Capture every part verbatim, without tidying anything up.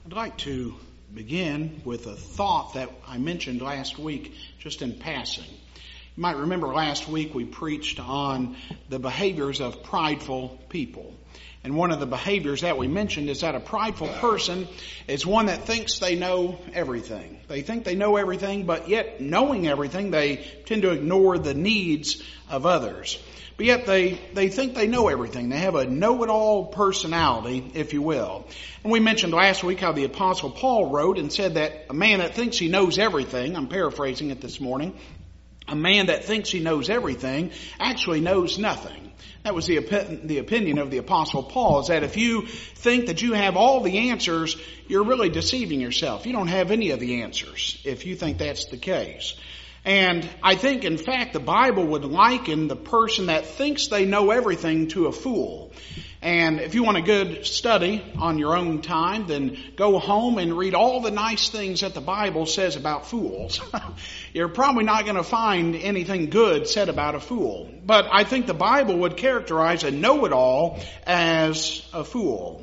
I'd like to begin with a thought that I mentioned last week, just in passing. You might remember last week we preached on the behaviors of prideful people. And one of the behaviors that we mentioned is that a prideful person is one that thinks they know everything. They think they know everything, but yet knowing everything, they tend to ignore the needs of others. But yet they, they think they know everything. They have a know-it-all personality, if you will. And we mentioned last week how the Apostle Paul wrote and said that a man that thinks he knows everything, I'm paraphrasing it this morning, a man that thinks he knows everything actually knows nothing. That was the, the opinion of the Apostle Paul, is that if you think that you have all the answers, you're really deceiving yourself. You don't have any of the answers if you think that's the case. And I think, in fact, the Bible would liken the person that thinks they know everything to a fool. And if you want a good study on your own time, then go home and read all the nice things that the Bible says about fools. You're probably not going to find anything good said about a fool. But I think the Bible would characterize a know-it-all as a fool.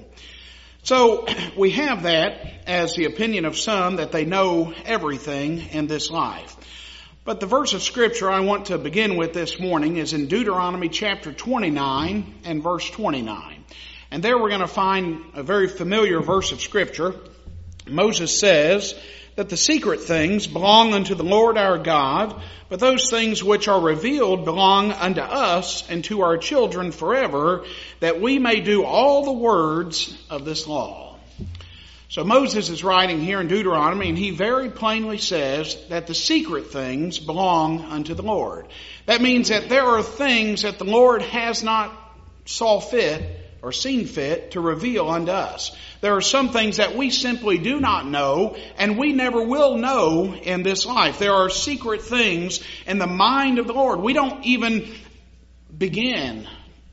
So we have that as the opinion of some, that they know everything in this life. But the verse of Scripture I want to begin with this morning is in Deuteronomy chapter twenty-nine and verse twenty-nine. And there we're going to find a very familiar verse of Scripture. Moses says that the secret things belong unto the Lord our God, but those things which are revealed belong unto us and to our children forever, that we may do all the words of this law. So Moses is writing here in Deuteronomy, and he very plainly says that the secret things belong unto the Lord. That means that there are things that the Lord has not saw fit or seen fit to reveal unto us. There are some things that we simply do not know, and we never will know in this life. There are secret things in the mind of the Lord. We don't even begin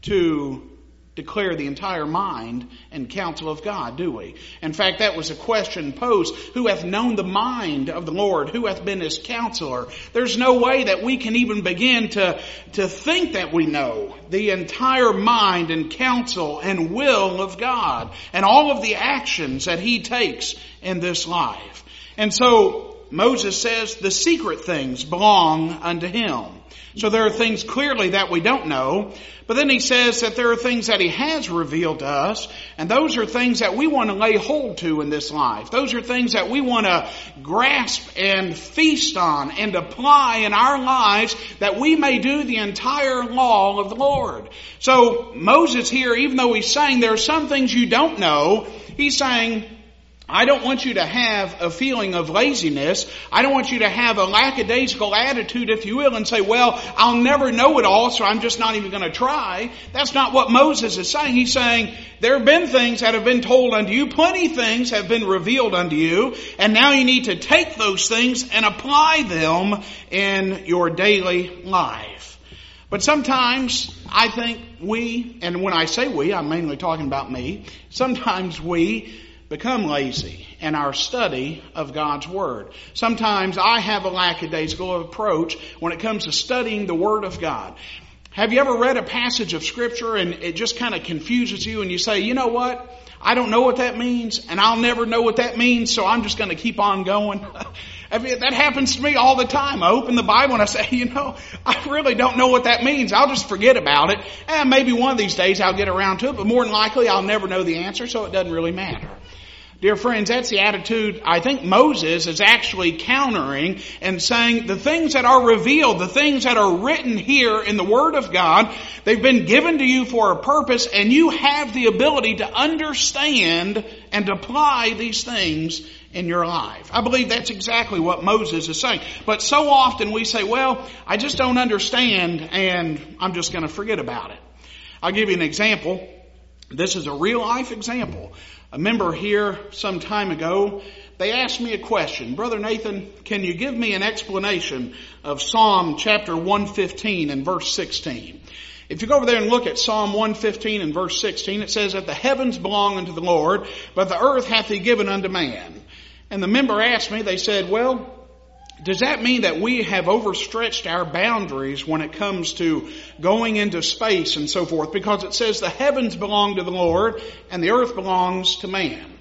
to declare the entire mind and counsel of God, do we? In fact, that was a question posed. Who hath known the mind of the Lord? Who hath been his counselor? There's no way that we can even begin to, to think that we know the entire mind and counsel and will of God and all of the actions that he takes in this life. And so Moses says the secret things belong unto him. So there are things clearly that we don't know. But then he says that there are things that he has revealed to us. And those are things that we want to lay hold to in this life. Those are things that we want to grasp and feast on and apply in our lives, that we may do the entire law of the Lord. So Moses here, even though he's saying there are some things you don't know, he's saying, I don't want you to have a feeling of laziness. I don't want you to have a lackadaisical attitude, if you will, and say, well, I'll never know it all, so I'm just not even going to try. That's not what Moses is saying. He's saying, there have been things that have been told unto you. Plenty of things have been revealed unto you. And now you need to take those things and apply them in your daily life. But sometimes I think we, and when I say we, I'm mainly talking about me, sometimes we become lazy in our study of God's Word. Sometimes I have a lackadaisical approach when it comes to studying the Word of God. Have you ever read a passage of Scripture and it just kind of confuses you and you say, you know what? I don't know what that means and I'll never know what that means, so I'm just going to keep on going. I mean, that happens to me all the time. I open the Bible and I say, you know, I really don't know what that means. I'll just forget about it. And maybe one of these days I'll get around to it, but more than likely I'll never know the answer, so it doesn't really matter. Dear friends, that's the attitude I think Moses is actually countering and saying the things that are revealed, the things that are written here in the Word of God, they've been given to you for a purpose, and you have the ability to understand and apply these things in your life. I believe that's exactly what Moses is saying. But so often we say, well, I just don't understand and I'm just going to forget about it. I'll give you an example. This is a real life example. A member here some time ago, they asked me a question. Brother Nathan, can you give me an explanation of Psalm chapter one fifteen and verse sixteen? If you go over there and look at Psalm one fifteen and verse sixteen, it says that the heavens belong unto the Lord, but the earth hath he given unto man. And the member asked me, they said, well, does that mean that we have overstretched our boundaries when it comes to going into space and so forth? Because it says the heavens belong to the Lord and the earth belongs to man.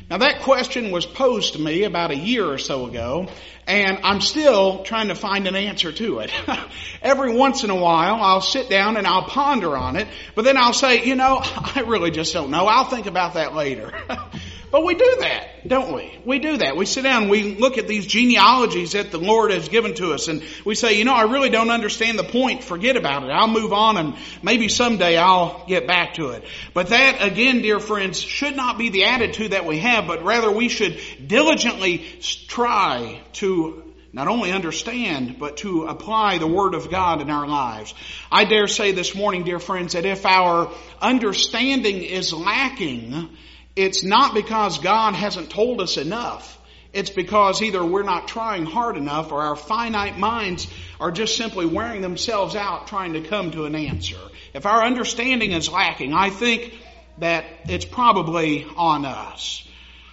Now that question was posed to me about a year or so ago, and I'm still trying to find an answer to it. Every once in a while, I'll sit down and I'll ponder on it, but then I'll say, you know, I really just don't know. I'll think about that later. But we do that, don't we? We do that. We sit down and we look at these genealogies that the Lord has given to us, and we say, you know, I really don't understand the point. Forget about it. I'll move on, and maybe someday I'll get back to it. But that, again, dear friends, should not be the attitude that we have, but rather we should diligently try to not only understand, but to apply the Word of God in our lives. I dare say this morning, dear friends, that if our understanding is lacking, it's not because God hasn't told us enough. It's because either we're not trying hard enough or our finite minds are just simply wearing themselves out trying to come to an answer. If our understanding is lacking, I think that it's probably on us.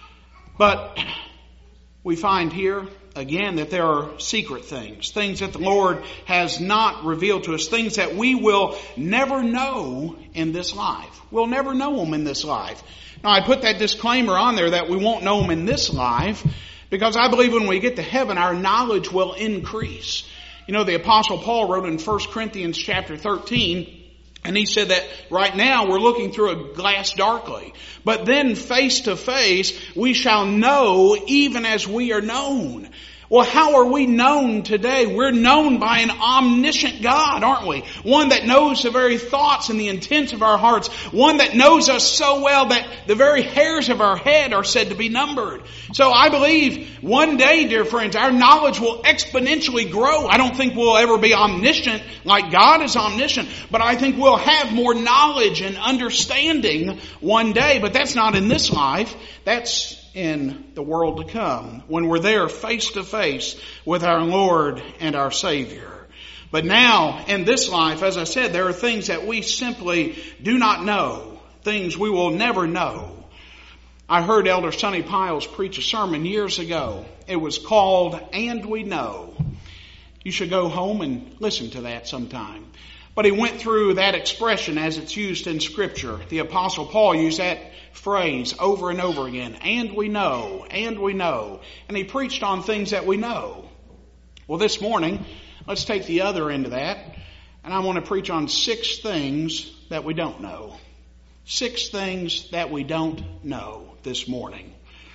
But we find here, again, that there are secret things, things that the Lord has not revealed to us, things that we will never know in this life. We'll never know them in this life. Now, I put that disclaimer on there that we won't know them in this life because I believe when we get to heaven, our knowledge will increase. You know, the Apostle Paul wrote in First Corinthians chapter thirteen, and he said that right now we're looking through a glass darkly. But then face to face, we shall know even as we are known. Well, how are we known today? We're known by an omniscient God, aren't we? One that knows the very thoughts and the intents of our hearts. One that knows us so well that the very hairs of our head are said to be numbered. So I believe one day, dear friends, our knowledge will exponentially grow. I don't think we'll ever be omniscient like God is omniscient, but I think we'll have more knowledge and understanding one day. But that's not in this life. That's in the world to come, when we're there face to face with our Lord and our Savior. But now, in this life, as I said, there are things that we simply do not know, things we will never know. I heard Elder Sonny Piles preach a sermon years ago. It was called, And We Know. You should go home and listen to that sometime. But he went through that expression as it's used in Scripture. The Apostle Paul used that phrase over and over again. And we know, and we know. And he preached on things that we know. Well, this morning, let's take the other end of that. And I want to preach on six things that we don't know. Six things that we don't know this morning.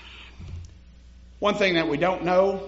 One thing that we don't know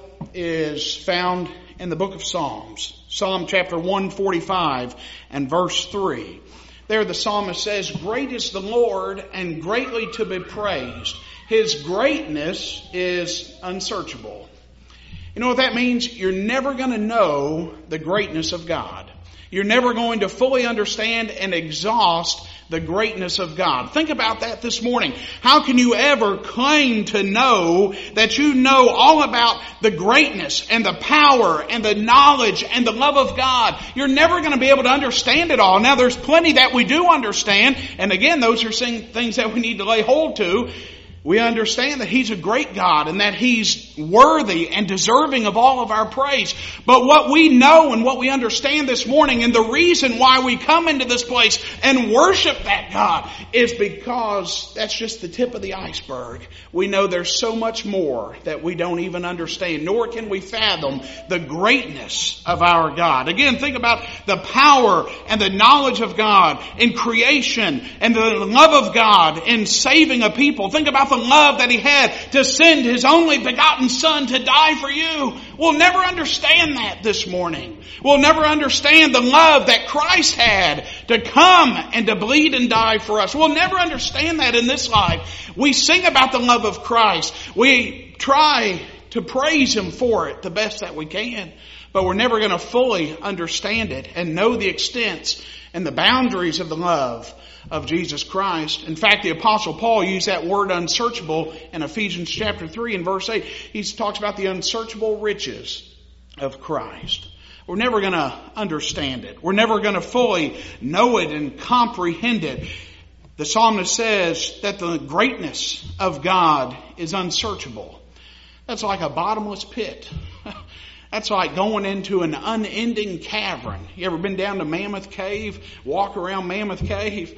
is found in the book of Psalms. Psalm chapter one forty-five and verse three. There the psalmist says, Great is the Lord and greatly to be praised. His greatness is unsearchable. You know what that means? You're never going to know the greatness of God. You're never going to fully understand and exhaust the greatness of God. Think about that this morning. How can you ever claim to know that you know all about the greatness and the power and the knowledge and the love of God? You're never going to be able to understand it all. Now, there's plenty that we do understand. And again, those are things that we need to lay hold to. We understand that He's a great God and that He's worthy and deserving of all of our praise. But what we know and what we understand this morning, and the reason why we come into this place and worship that God, is because that's just the tip of the iceberg. We know there's so much more that we don't even understand, nor can we fathom the greatness of our God. Again, think about the power and the knowledge of God in creation and the love of God in saving a people. Think about the love that He had to send His only begotten Son to die for you. We'll never understand that this morning. We'll never understand the love that Christ had to come and to bleed and die for us. We'll never understand that in this life. We sing about the love of Christ. We try to praise Him for it the best that we can. But we're never going to fully understand it and know the extents and the boundaries of the love of Jesus Christ. In fact, the Apostle Paul used that word unsearchable in Ephesians chapter three and verse eight. He talks about the unsearchable riches of Christ. We're never going to understand it. We're never going to fully know it and comprehend it. The psalmist says that the greatness of God is unsearchable. That's like a bottomless pit. That's like going into an unending cavern. You ever been down to Mammoth Cave? Walk around Mammoth Cave?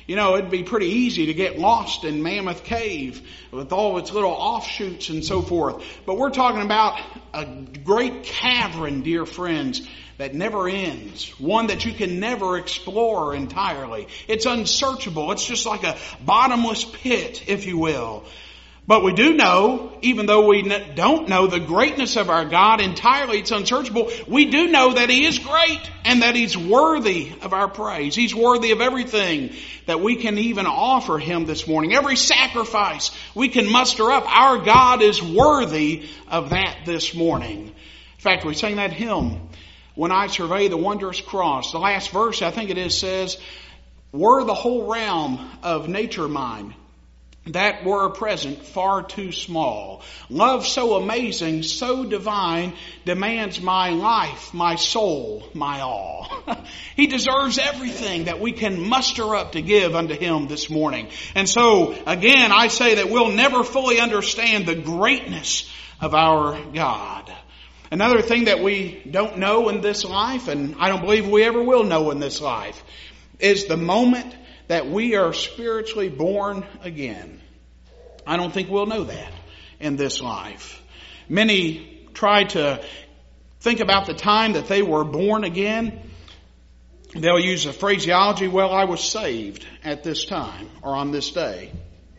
You know, it'd be pretty easy to get lost in Mammoth Cave with all its little offshoots and so forth. But we're talking about a great cavern, dear friends, that never ends. One that you can never explore entirely. It's unsearchable. It's just like a bottomless pit, if you will. But we do know, even though we don't know the greatness of our God entirely, it's unsearchable, we do know that He is great and that He's worthy of our praise. He's worthy of everything that we can even offer Him this morning. Every sacrifice we can muster up, our God is worthy of that this morning. In fact, we sang that hymn, When I Survey the Wondrous Cross. The last verse, I think it is, says, were the whole realm of nature mine, that were present far too small. Love so amazing, so divine, demands my life, my soul, my all. He deserves everything that we can muster up to give unto Him this morning. And so, again, I say that we'll never fully understand the greatness of our God. Another thing that we don't know in this life, and I don't believe we ever will know in this life, is the moment that we are spiritually born again. I don't think we'll know that in this life. Many try to think about the time that they were born again. They'll use a phraseology, well, I was saved at this time or on this day.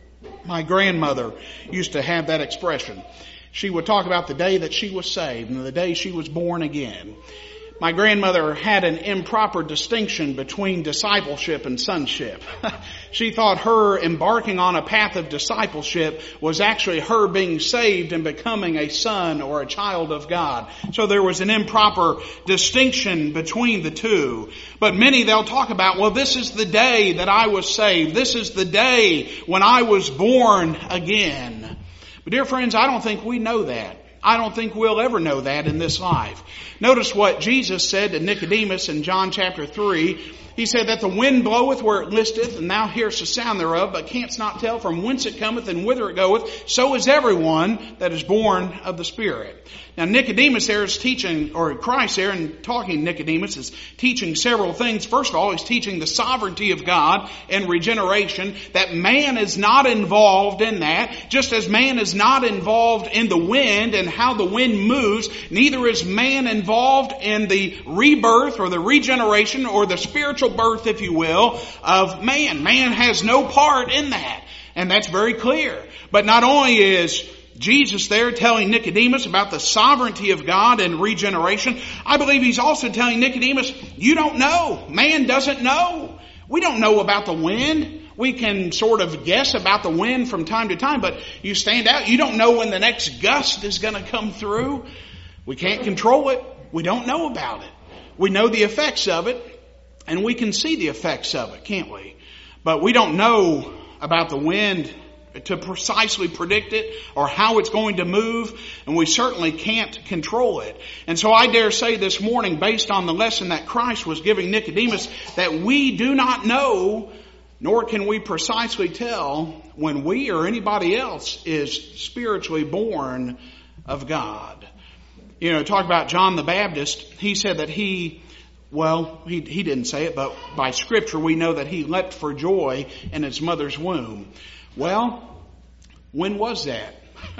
My grandmother used to have that expression. She would talk about the day that she was saved and the day she was born again. My grandmother had an improper distinction between discipleship and sonship. She thought her embarking on a path of discipleship was actually her being saved and becoming a son or a child of God. So there was an improper distinction between the two. But many, they'll talk about, well, this is the day that I was saved. This is the day when I was born again. But dear friends, I don't think we know that. I don't think we'll ever know that in this life. Notice what Jesus said to Nicodemus in John chapter three. He said that the wind bloweth where it listeth, and thou hearest the sound thereof, but canst not tell from whence it cometh and whither it goeth. So is everyone that is born of the Spirit. Now Nicodemus there is teaching, or Christ there and talking to Nicodemus is teaching several things. First of all, he's teaching the sovereignty of God and regeneration, that man is not involved in that. Just as man is not involved in the wind and how the wind moves, neither is man involved in the rebirth or the regeneration or the spiritual birth, if you will, of man. Man has no part in that. And that's very clear. But not only is Jesus there telling Nicodemus about the sovereignty of God and regeneration, I believe he's also telling Nicodemus, you don't know. Man doesn't know. We don't know about the wind. We can sort of guess about the wind from time to time, but you stand out. You don't know when the next gust is going to come through. We can't control it. We don't know about it. We know the effects of it, and we can see the effects of it, can't we? But we don't know about the wind to precisely predict it or how it's going to move, and we certainly can't control it. And so I dare say this morning, based on the lesson that Christ was giving Nicodemus, that we do not know, nor can we precisely tell when we or anybody else is spiritually born of God. You know, talk about John the Baptist. He said that he, well, he, he didn't say it, but by Scripture we know that he leapt for joy in his mother's womb. Well, when was that?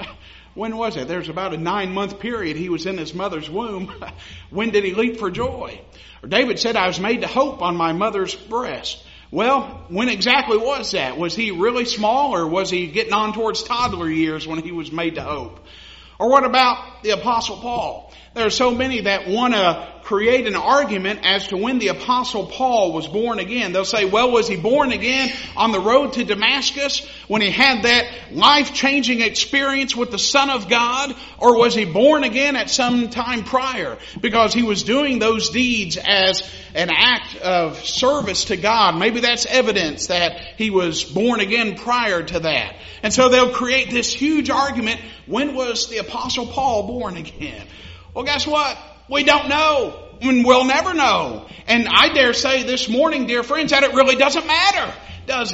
When was that? There's about a nine-month period he was in his mother's womb. When did he leap for joy? Or David said, I was made to hope on my mother's breast. Well, when exactly was that? Was he really small, or was he getting on towards toddler years when he was made to hope? Or what about the Apostle Paul? There are so many that want to create an argument as to when the Apostle Paul was born again. They'll say, well, was he born again on the road to Damascus when he had that life-changing experience with the Son of God? Or was he born again at some time prior because he was doing those deeds as an act of service to God? Maybe that's evidence that he was born again prior to that. And so they'll create this huge argument. When was the Apostle Paul born again? Well, guess what? We don't know. And we'll never know. And I dare say this morning, dear friends, that it really doesn't matter, does it?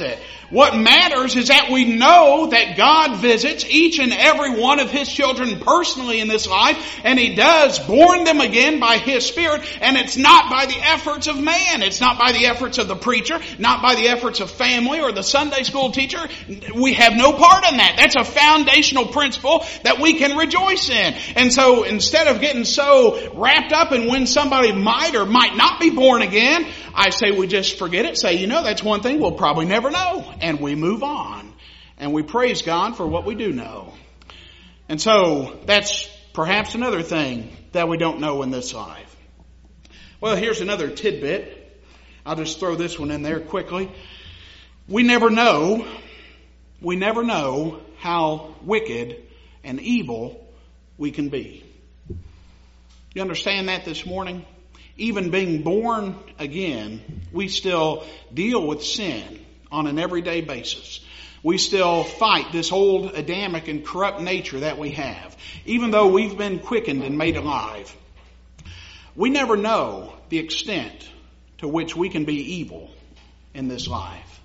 What matters is that we know that God visits each and every one of His children personally in this life, and He does born them again by His Spirit, and it's not by the efforts of man. It's not by the efforts of the preacher, not by the efforts of family or the Sunday school teacher. We have no part in that. That's a foundational principle that we can rejoice in. And so instead of getting so wrapped up in when somebody might or might not be born again, I say we just forget it. Say, you know, that's one thing we'll probably never know. And we move on. And we praise God for what we do know. And so that's perhaps another thing that we don't know in this life. Well, here's another tidbit. I'll just throw this one in there quickly. We never know, we never know how wicked and evil we can be. You understand that this morning? Even being born again, we still deal with sin on an everyday basis. We still fight this old Adamic and corrupt nature that we have. Even though we've been quickened and made alive, we never know the extent to which we can be evil in this life.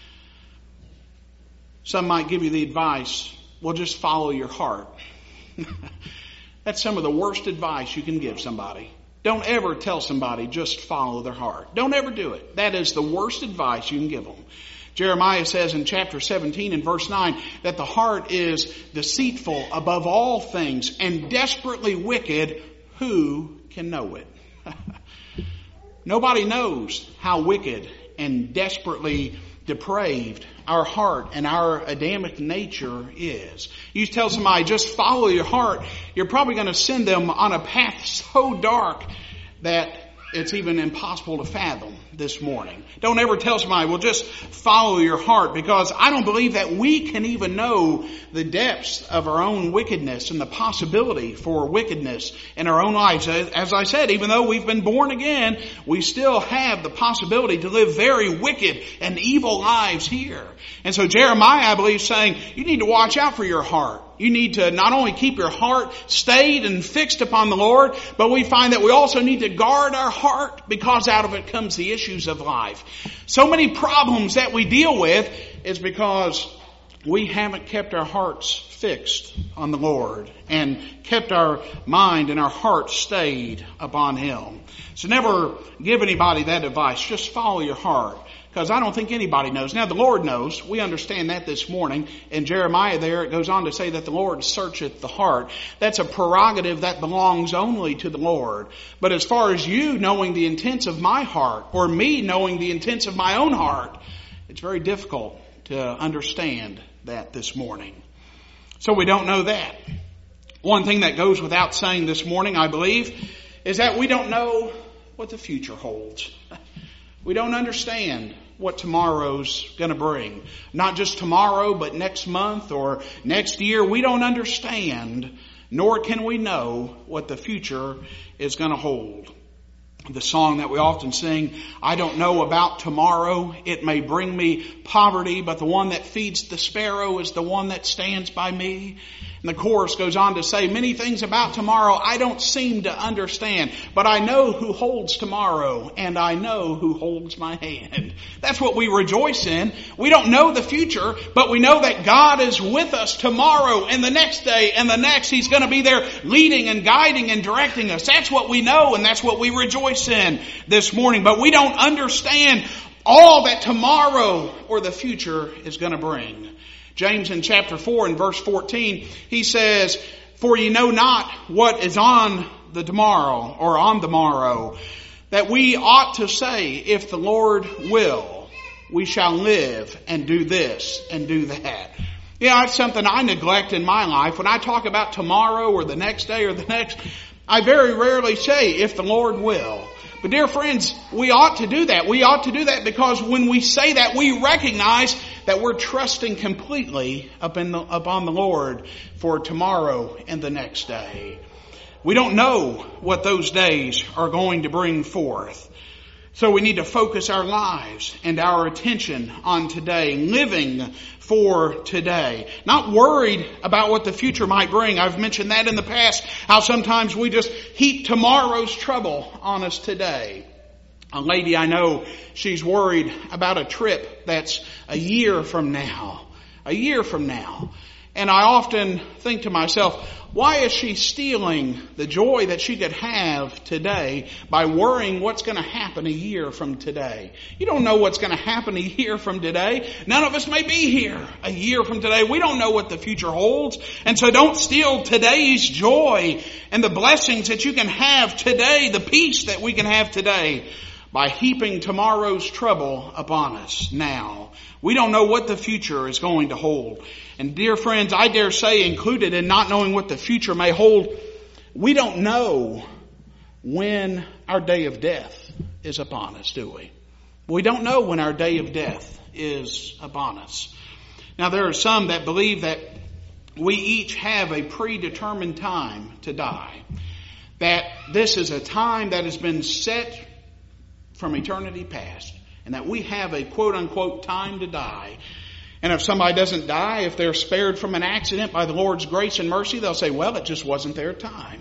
Some might give you the advice, well, just follow your heart. That's some of the worst advice you can give somebody. Don't ever tell somebody just follow their heart. Don't ever do it. That is the worst advice you can give them. Jeremiah says in chapter seventeen and verse nine that the heart is deceitful above all things and desperately wicked. Who can know it? Nobody knows how wicked and desperately depraved our heart and our Adamic nature is. You tell somebody, just follow your heart, you're probably going to send them on a path so dark that it's even impossible to fathom this morning. Don't ever tell somebody, well, just follow your heart, because I don't believe that we can even know the depths of our own wickedness and the possibility for wickedness in our own lives. As I said, even though we've been born again, we still have the possibility to live very wicked and evil lives here. And so Jeremiah, I believe, is saying, you need to watch out for your heart. You need to not only keep your heart stayed and fixed upon the Lord, but we find that we also need to guard our heart, because out of it comes the issues of life. So many problems that we deal with is because we haven't kept our hearts fixed on the Lord and kept our mind and our heart stayed upon Him. So never give anybody that advice. Just follow your heart. Because I don't think anybody knows. Now, the Lord knows. We understand that this morning. In Jeremiah there, it goes on to say that the Lord searcheth the heart. That's a prerogative that belongs only to the Lord. But as far as you knowing the intents of my heart, or me knowing the intents of my own heart, it's very difficult to understand that this morning. So we don't know that. One thing that goes without saying this morning, I believe, is that we don't know what the future holds. We don't understand what tomorrow's going to bring. Not just tomorrow, but next month or next year. We don't understand, nor can we know what the future is going to hold. The song that we often sing, I don't know about tomorrow. It may bring me poverty, but the one that feeds the sparrow is the one that stands by me. And the chorus goes on to say, many things about tomorrow I don't seem to understand, but I know who holds tomorrow, and I know who holds my hand. That's what we rejoice in. We don't know the future, but we know that God is with us tomorrow and the next day and the next. He's going to be there leading and guiding and directing us. That's what we know, and that's what we rejoice in this morning. But we don't understand all that tomorrow or the future is going to bring. James in chapter four and verse fourteen, he says, for ye know not what is on the tomorrow or on the morrow, that we ought to say, if the Lord will, we shall live and do this and do that. Yeah, it's something I neglect in my life. When I talk about tomorrow or the next day or the next, I very rarely say, if the Lord will. But dear friends, we ought to do that. We ought to do that because when we say that, we recognize that we're trusting completely up in the, upon the Lord for tomorrow and the next day. We don't know what those days are going to bring forth. So we need to focus our lives and our attention on today, living for today. Not worried about what the future might bring. I've mentioned that in the past, how sometimes we just heap tomorrow's trouble on us today. A lady I know, she's worried about a trip that's a year from now. A year from now. And I often think to myself, why is she stealing the joy that she could have today by worrying what's going to happen a year from today? You don't know what's going to happen a year from today. None of us may be here a year from today. We don't know what the future holds. And so don't steal today's joy and the blessings that you can have today, the peace that we can have today, by heaping tomorrow's trouble upon us now. We don't know what the future is going to hold. And dear friends, I dare say included in not knowing what the future may hold, we don't know when our day of death is upon us, do we? We don't know when our day of death is upon us. Now there are some that believe that we each have a predetermined time to die. That this is a time that has been set from eternity past. And that we have a quote-unquote time to die. And if somebody doesn't die, if they're spared from an accident by the Lord's grace and mercy, they'll say, well, it just wasn't their time.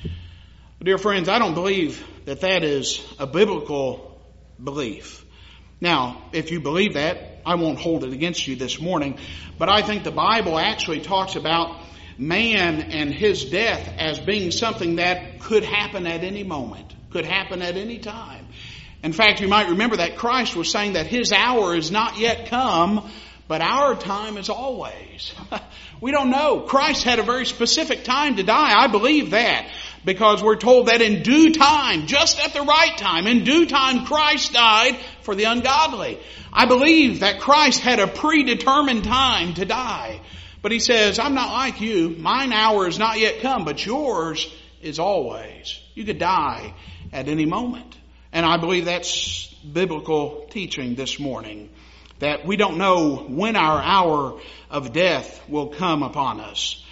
Dear friends, I don't believe that that is a biblical belief. Now, if you believe that, I won't hold it against you this morning. But I think the Bible actually talks about man and his death as being something that could happen at any moment, could happen at any time. In fact, you might remember that Christ was saying that His hour is not yet come, but our time is always. We don't know. Christ had a very specific time to die. I believe that because we're told that in due time, just at the right time, in due time Christ died for the ungodly. I believe that Christ had a predetermined time to die. But He says, I'm not like you. Mine hour is not yet come, but yours is always. You could die at any moment. And I believe that's biblical teaching this morning. That we don't know when our hour of death will come upon us.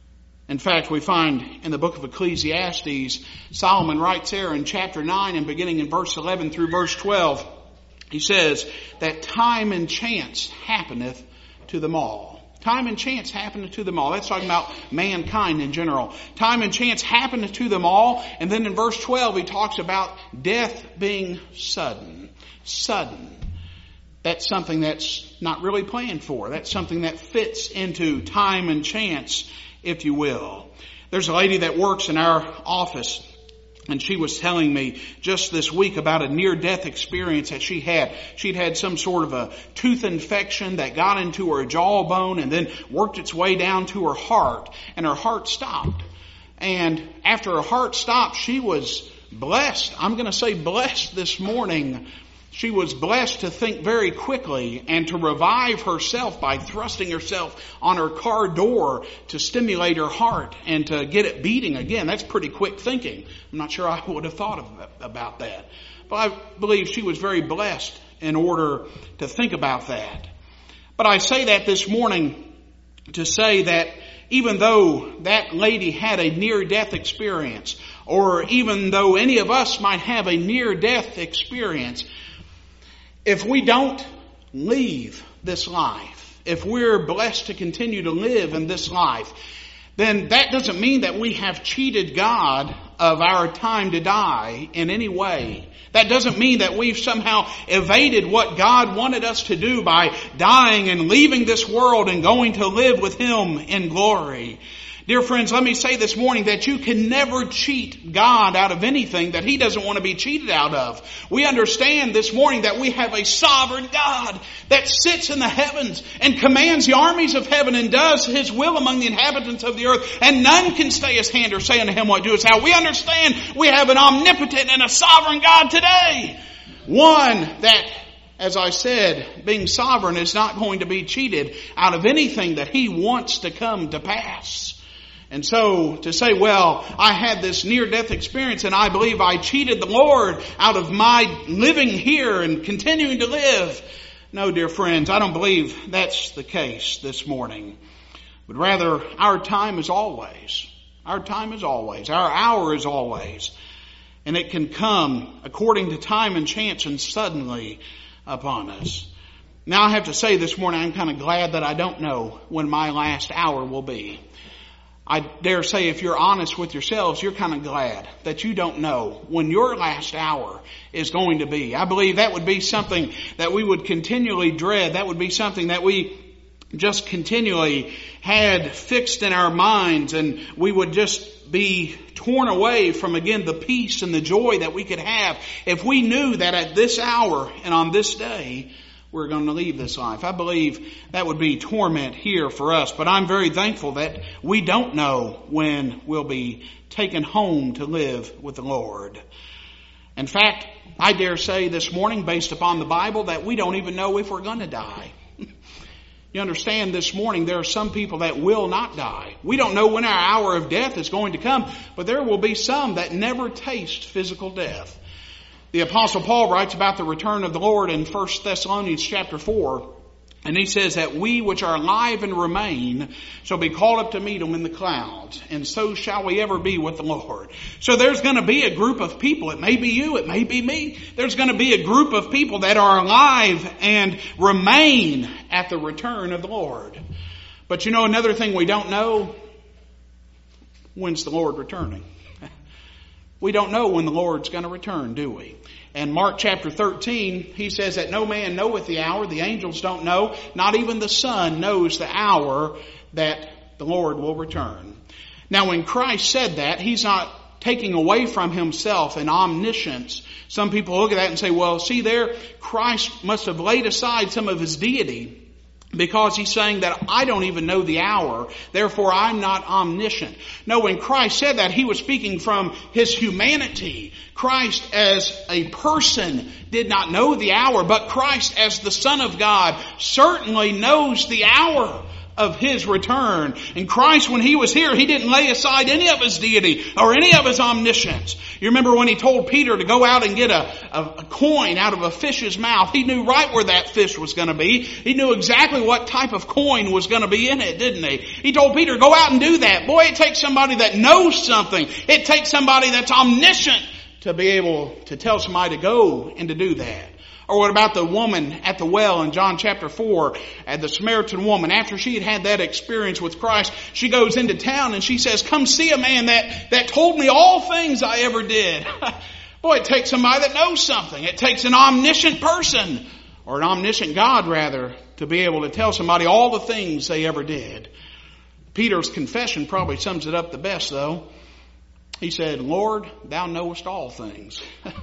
In fact, we find in the book of Ecclesiastes, Solomon writes there in chapter nine and beginning in verse eleven through verse twelve, he says that time and chance happeneth to them all. Time and chance happeneth to them all. That's talking about mankind in general. Time and chance happeneth to them all. And then in verse twelve, he talks about death being sudden. Sudden. That's something that's not really planned for. That's something that fits into time and chance, if you will. There's a lady that works in our office, and she was telling me just this week about a near-death experience that she had. She'd had some sort of a tooth infection that got into her jawbone and then worked its way down to her heart, and her heart stopped. And after her heart stopped, she was blessed. I'm going to say blessed this morning. She was blessed to think very quickly and to revive herself by thrusting herself on her car door to stimulate her heart and to get it beating again. That's pretty quick thinking. I'm not sure I would have thought of, about that. But I believe she was very blessed in order to think about that. But I say that this morning to say that even though that lady had a near-death experience, or even though any of us might have a near-death experience, if we don't leave this life, if we're blessed to continue to live in this life, then that doesn't mean that we have cheated God of our time to die in any way. That doesn't mean that we've somehow evaded what God wanted us to do by dying and leaving this world and going to live with Him in glory. Dear friends, let me say this morning that you can never cheat God out of anything that He doesn't want to be cheated out of. We understand this morning that we have a sovereign God that sits in the heavens and commands the armies of heaven and does His will among the inhabitants of the earth, and none can stay His hand or say unto Him what doest thou. We understand we have an omnipotent and a sovereign God today. One that, as I said, being sovereign is not going to be cheated out of anything that He wants to come to pass. And so to say, well, I had this near-death experience and I believe I cheated the Lord out of my living here and continuing to live. No, dear friends, I don't believe that's the case this morning. But rather, our time is always. Our time is always. Our hour is always. And it can come according to time and chance and suddenly upon us. Now I have to say this morning, I'm kind of glad that I don't know when my last hour will be. I dare say if you're honest with yourselves, you're kind of glad that you don't know when your last hour is going to be. I believe that would be something that we would continually dread. That would be something that we just continually had fixed in our minds, and we would just be torn away from, again, the peace and the joy that we could have if we knew that at this hour and on this day we're going to leave this life. I believe that would be torment here for us. But I'm very thankful that we don't know when we'll be taken home to live with the Lord. In fact, I dare say this morning, based upon the Bible, that we don't even know if we're going to die. You understand, this morning there are some people that will not die. We don't know when our hour of death is going to come, but there will be some that never taste physical death. The Apostle Paul writes about the return of the Lord in First Thessalonians chapter four. And he says that we which are alive and remain shall be called up to meet him in the clouds. And so shall we ever be with the Lord. So there's going to be a group of people. It may be you. It may be me. There's going to be a group of people that are alive and remain at the return of the Lord. But you know another thing we don't know? When's the Lord returning? We don't know when the Lord's going to return, do we? And Mark chapter thirteen, he says that no man knoweth the hour. The angels don't know. Not even the Son knows the hour that the Lord will return. Now when Christ said that, he's not taking away from himself an omniscience. Some people look at that and say, well, see there, Christ must have laid aside some of his deity, because he's saying that I don't even know the hour, therefore I'm not omniscient. No, when Christ said that, he was speaking from his humanity. Christ as a person did not know the hour, but Christ as the Son of God certainly knows the hour of his return. And Christ, when he was here, he didn't lay aside any of his deity or any of his omniscience. You remember when he told Peter to go out and get a, a, a coin out of a fish's mouth. He knew right where that fish was going to be. He knew exactly what type of coin was going to be in it, didn't he? He told Peter, go out and do that. Boy, it takes somebody that knows something. It takes somebody that's omniscient to be able to tell somebody to go and to do that. Or what about the woman at the well in John chapter four, at the Samaritan woman? After she had had that experience with Christ, she goes into town and she says, come see a man that, that told me all things I ever did. Boy, it takes somebody that knows something. It takes an omniscient person, or an omniscient God rather, to be able to tell somebody all the things they ever did. Peter's confession probably sums it up the best though. He said, Lord, thou knowest all things.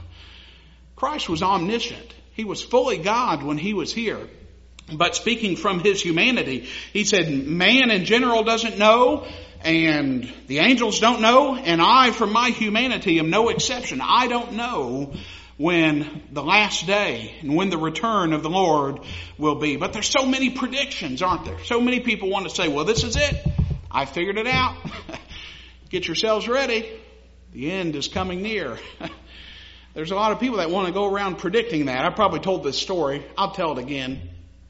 Christ was omniscient. He was fully God when he was here. But speaking from his humanity, he said, man in general doesn't know, and the angels don't know, and I from my humanity am no exception. I don't know when the last day and when the return of the Lord will be. But there's so many predictions, aren't there? So many people want to say, well, this is it. I figured it out. Get yourselves ready. The end is coming near. There's a lot of people that want to go around predicting that. I probably told this story. I'll tell it again.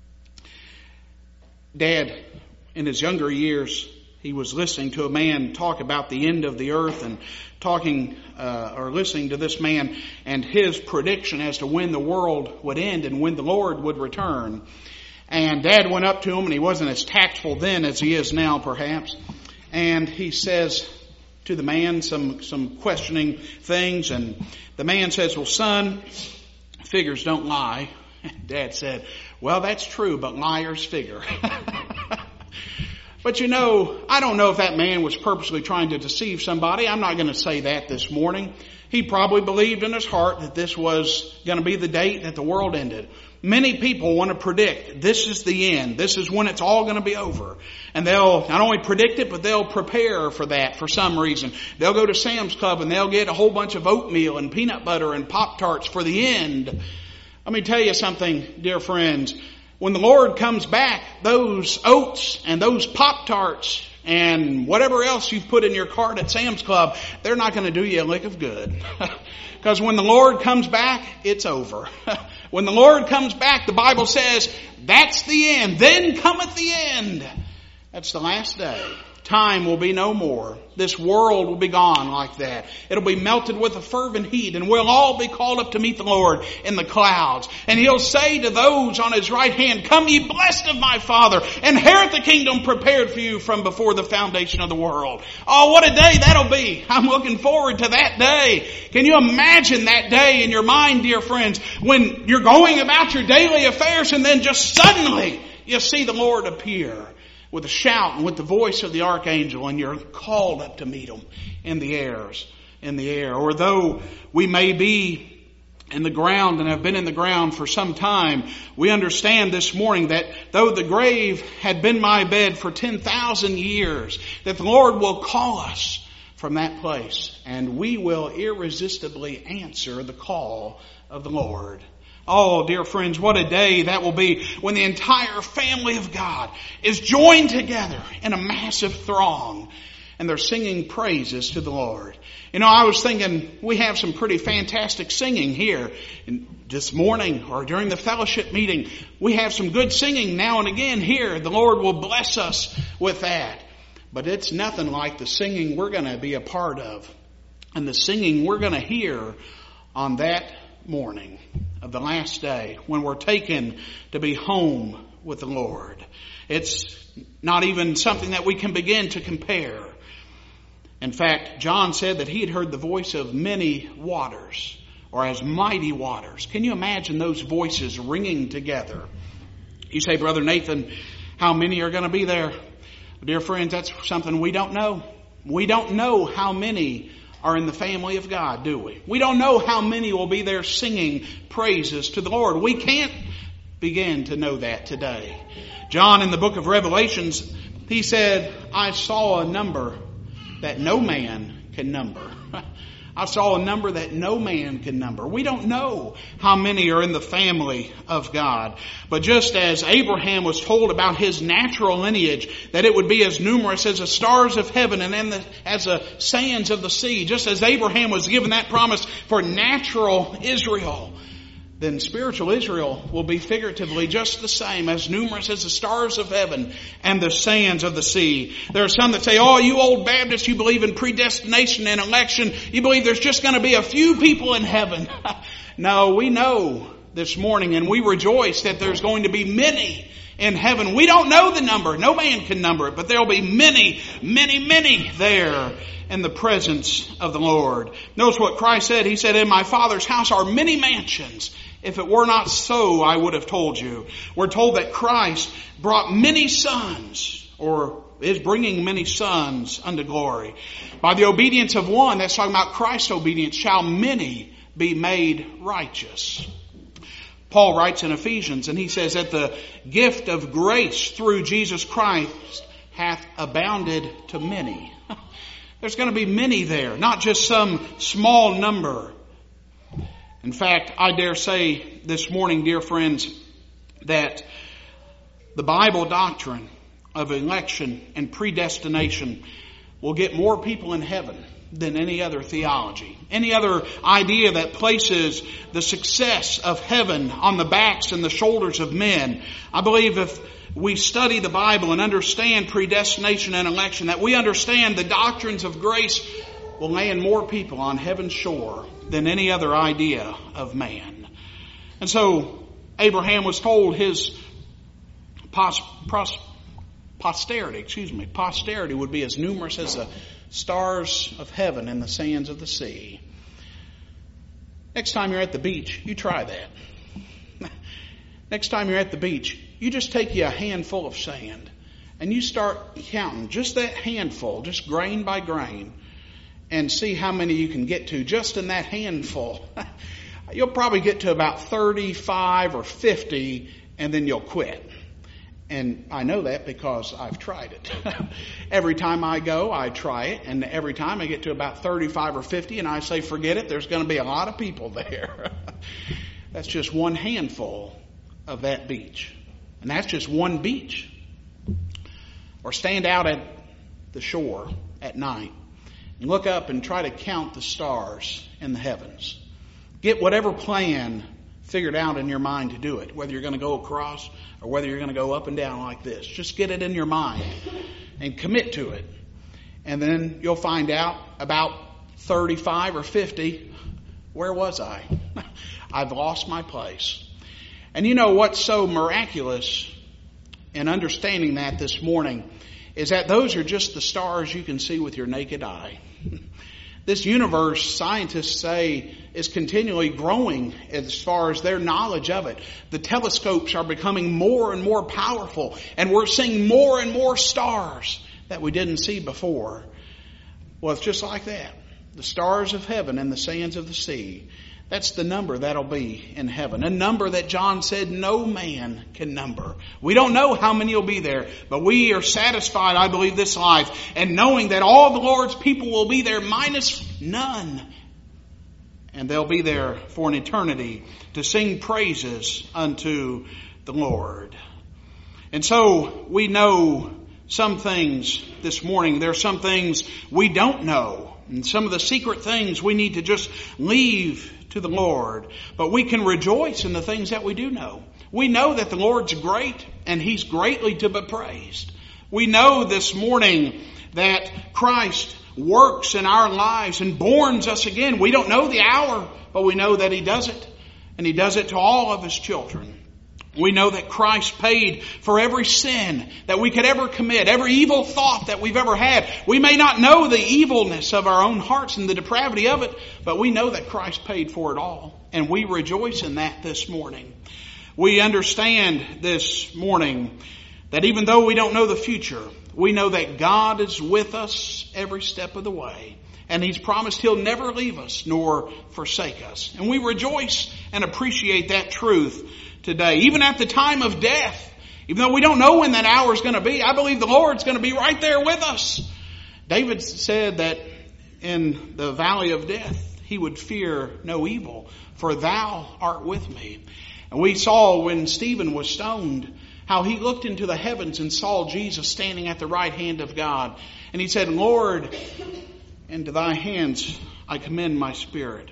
Dad, in his younger years, he was listening to a man talk about the end of the earth and talking uh, or listening to this man and his prediction as to when the world would end and when the Lord would return. And Dad went up to him, and he wasn't as tactful then as he is now, perhaps. And he says to the man some, some questioning things, and the man says, well, son, figures don't lie. Dad said, well, that's true, but liars figure. But you know, I don't know if that man was purposely trying to deceive somebody. I'm not going to say that this morning. He probably believed in his heart that this was going to be the date that the world ended. Many people want to predict this is the end. This is when it's all going to be over. And they'll not only predict it, but they'll prepare for that for some reason. They'll go to Sam's Club and they'll get a whole bunch of oatmeal and peanut butter and Pop-Tarts for the end. Let me tell you something, dear friends. When the Lord comes back, those oats and those Pop-Tarts and whatever else you've put in your cart at Sam's Club, they're not going to do you a lick of good. Because when the Lord comes back, it's over. When the Lord comes back, the Bible says, that's the end. Then cometh the end. That's the last day. Time will be no more. This world will be gone like that. It'll be melted with a fervent heat, and we'll all be called up to meet the Lord in the clouds. And He'll say to those on His right hand, "Come ye blessed of my Father, inherit the kingdom prepared for you from before the foundation of the world." Oh, what a day that'll be. I'm looking forward to that day. Can you imagine that day in your mind, dear friends, when you're going about your daily affairs and then just suddenly you see the Lord appear with a shout and with the voice of the archangel, and you're called up to meet Him in the airs, in the air. Or though we may be in the ground and have been in the ground for some time, we understand this morning that though the grave had been my bed for ten thousand years, that the Lord will call us from that place, and we will irresistibly answer the call of the Lord. Oh, dear friends, what a day that will be when the entire family of God is joined together in a massive throng, and they're singing praises to the Lord. You know, I was thinking we have some pretty fantastic singing here this morning or during the fellowship meeting. We have some good singing now and again here. The Lord will bless us with that. But it's nothing like the singing we're going to be a part of, and the singing we're going to hear on that morning of the last day when we're taken to be home with the Lord. It's not even something that we can begin to compare. In fact, John said that he had heard the voice of many waters, or as mighty waters. Can you imagine those voices ringing together? You say, "Brother Nathan, how many are going to be there?" Dear friends, that's something we don't know. We don't know how many are in the family of God, do we? We don't know how many will be there singing praises to the Lord. We can't begin to know that today. John, in the book of Revelations, he said, "I saw a number that no man can number." I saw a number that no man can number. We don't know how many are in the family of God. But just as Abraham was told about his natural lineage, that it would be as numerous as the stars of heaven and then the, as the sands of the sea, just as Abraham was given that promise for natural Israel, then spiritual Israel will be figuratively just the same, as numerous as the stars of heaven and the sands of the sea. There are some that say, "Oh, you old Baptists, you believe in predestination and election. You believe there's just going to be a few people in heaven." No, we know this morning, and we rejoice that there's going to be many in heaven. We don't know the number. No man can number it, but there'll be many, many, many there in the presence of the Lord. Notice what Christ said. He said, "In my Father's house are many mansions. If it were not so, I would have told you." We're told that Christ brought many sons, or is bringing many sons unto glory. By the obedience of one, that's talking about Christ's obedience, shall many be made righteous. Paul writes in Ephesians, and he says that the gift of grace through Jesus Christ hath abounded to many. There's going to be many there, not just some small number. In fact, I dare say this morning, dear friends, that the Bible doctrine of election and predestination will get more people in heaven than any other theology. Any other idea that places the success of heaven on the backs and the shoulders of men. I believe if we study the Bible and understand predestination and election, that we understand the doctrines of grace, will land more people on heaven's shore than any other idea of man. And so Abraham was told his pos, pros, posterity, excuse me, posterity would be as numerous as the stars of heaven and the sands of the sea. Next time you're at the beach, you try that. Next time you're at the beach, you just take you a handful of sand and you start counting just that handful, just grain by grain, and see how many you can get to just in that handful. You'll probably get to about thirty-five or fifty, and then you'll quit. And I know that because I've tried it. Every time I go, I try it, and every time I get to about thirty-five or fifty, and I say, forget it, there's going to be a lot of people there. That's just one handful of that beach. And that's just one beach. Or stand out at the shore at night and look up and try to count the stars in the heavens. Get whatever plan figured out in your mind to do it, whether you're going to go across or whether you're going to go up and down like this. Just get it in your mind and commit to it. And then you'll find out about thirty-five or fifty, where was I? I've lost my place. And you know what's so miraculous in understanding that this morning is that those are just the stars you can see with your naked eye. This universe, scientists say, is continually growing as far as their knowledge of it. The telescopes are becoming more and more powerful, and we're seeing more and more stars that we didn't see before. Well, it's just like that. The stars of heaven and the sands of the sea. That's the number that'll be in heaven. A number that John said no man can number. We don't know how many will be there, but we are satisfied, I believe, this life, and knowing that all the Lord's people will be there minus none. And they'll be there for an eternity to sing praises unto the Lord. And so we know some things this morning. There are some things we don't know. And some of the secret things we need to just leave to the Lord. But we can rejoice in the things that we do know. We know that the Lord's great and He's greatly to be praised. We know this morning that Christ works in our lives and borns us again. We don't know the hour, but we know that He does it. And He does it to all of His children. We know that Christ paid for every sin that we could ever commit, every evil thought that we've ever had. We may not know the evilness of our own hearts and the depravity of it, but we know that Christ paid for it all. And we rejoice in that this morning. We understand this morning that even though we don't know the future, we know that God is with us every step of the way. And He's promised He'll never leave us nor forsake us. And we rejoice and appreciate that truth today. Even at the time of death, even though we don't know when that hour is going to be, I believe the Lord's going to be right there with us. David said that in the valley of death, he would fear no evil, for Thou art with me. And we saw when Stephen was stoned, how he looked into the heavens and saw Jesus standing at the right hand of God. And he said, Lord, into Thy hands I commend my spirit.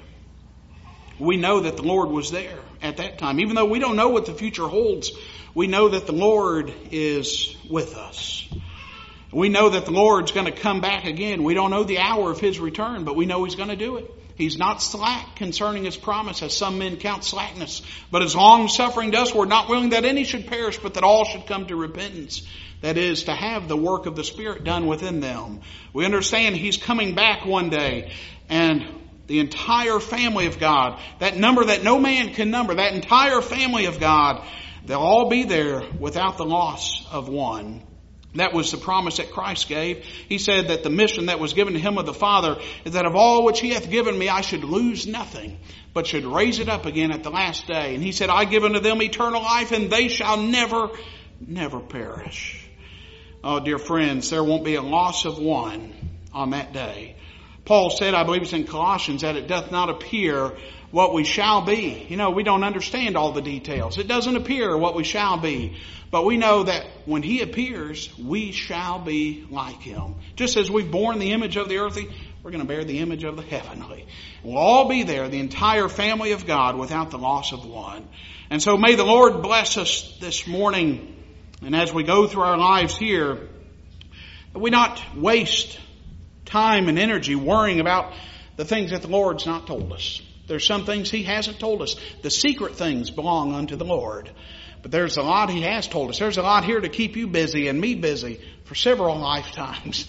We know that the Lord was there at that time. Even though we don't know what the future holds, we know that the Lord is with us. We know that the Lord's going to come back again. We don't know the hour of His return, but we know He's going to do it. He's not slack concerning His promise, as some men count slackness, but is long-suffering to us. We're not willing that any should perish, but that all should come to repentance. That is, to have the work of the Spirit done within them. We understand He's coming back one day, and the entire family of God, that number that no man can number, that entire family of God, they'll all be there without the loss of one. That was the promise that Christ gave. He said that the mission that was given to Him of the Father is that of all which He hath given me, I should lose nothing, but should raise it up again at the last day. And He said, I give unto them eternal life, and they shall never, never perish. Oh, dear friends, there won't be a loss of one on that day. Paul said, I believe it's in Colossians, that it doth not appear what we shall be. You know, we don't understand all the details. It doesn't appear what we shall be. But we know that when He appears, we shall be like Him. Just as we've borne the image of the earthly, we're going to bear the image of the heavenly. We'll all be there, the entire family of God, without the loss of one. And so may the Lord bless us this morning. And as we go through our lives here, that we not waste time and energy worrying about the things that the Lord's not told us. There's some things He hasn't told us. The secret things belong unto the Lord. But there's a lot He has told us. There's a lot here to keep you busy and me busy for several lifetimes.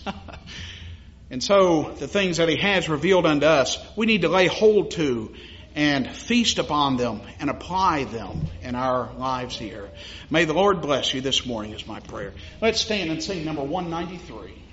And so the things that He has revealed unto us, we need to lay hold to and feast upon them and apply them in our lives here. May the Lord bless you this morning is my prayer. Let's stand and sing number one ninety-three.